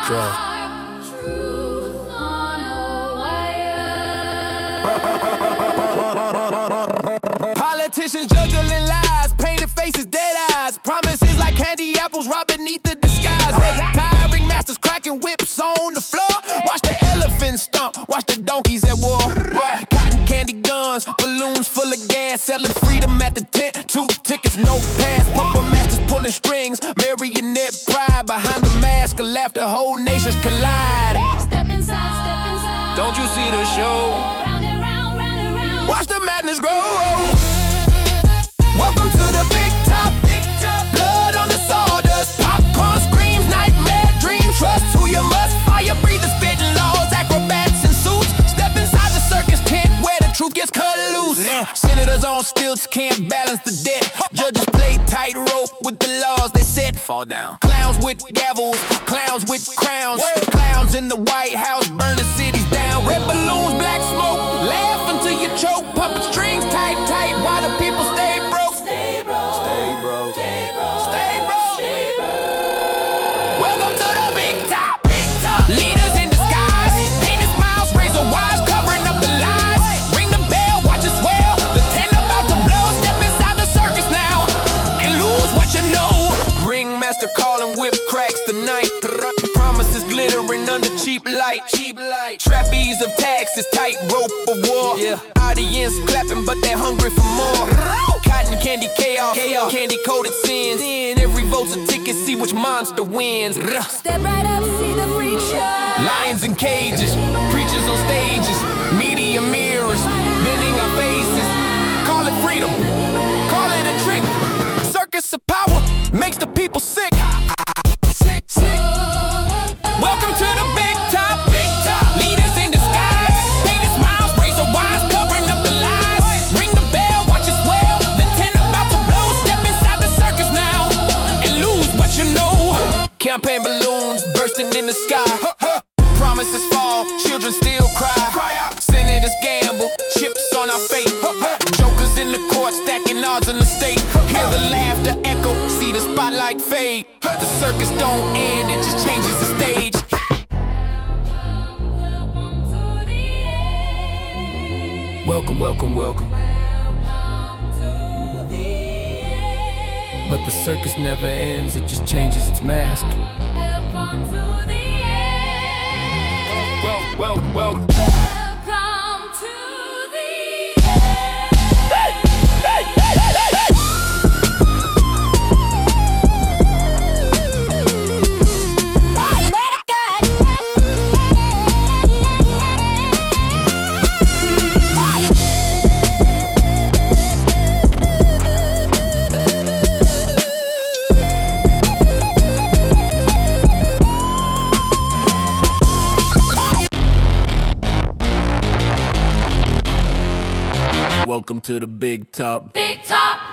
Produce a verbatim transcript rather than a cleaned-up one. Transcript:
drug. Politicians juggling lies, painted faces, dead eyes. Promises like candy apples right beneath the disguise. Tiring masters cracking whips on the floor. Watch the elephants stomp, watch the donkeys at war. Cotton candy guns, balloons full of gas. Selling freedom at the tent, two tickets, no pass. Puppet masters pulling strings, marionette pride. Behind the mask of laughter, whole nations collide. Step inside, step inside. Don't you see the show? Round and round, round and round. Watch the madness grow. Welcome to the big top, big top. Blood on the sawdust, popcorn screams, nightmare dreams. Trust who you must, fire breathers, spitting laws, acrobats in suits. Step inside the circus tent where the truth gets cut loose. Senators on stilts can't balance the debt. Judges play tightrope with the laws they set. Fall down. Clowns with gavels, clowns with crowns. Clowns in the White House burning cities down. Red balloons, black smoke, laugh until you choke. Puppet strings tight, tight, while the people stay broke. Stay broke. Stay broke. Stay broke. Stay broke. Stay broke. Welcome to the big top. Big top. Leaders in disguise. Painted smiles, razor wires, covering up the lies. Ring the bell, watch it swell. The tent about to blow. Step inside the circus now and lose what you know. Ringmaster calling, whip cracks the night. Promises glittering under cheap light. Cheap light. Trapeze of taxes, tight rope of war. Yeah. Audience clapping, but they're hungry for more. Cotton candy chaos, chaos. Candy coated sins. Every vote's a ticket, see which monster wins. Step right up, see the freak show. Lions in cages, preachers on stages, media mirrors, bending our faces. Call it freedom, call it a trick. Circus of power makes the people sick. Sick, sick. Welcome to the big top, big top. Leaders in disguise, painted smiles, razor wires, covering up the lies. Ring the bell, watch it swell. The tent about to blow. Step inside the circus now and lose what you know. Campaign balloons bursting in the sky. Promises fall, children still cry. Senators gamble, chips on our fate. Jokers in the court stacking odds on the state. Hear the laughter echo, see the spotlight fade. The circus don't end, it just changes the stage. Welcome, welcome, welcome. But the circus never ends, it just changes its mask. Well, well, well. Welcome to the Welcome to the big top. big top.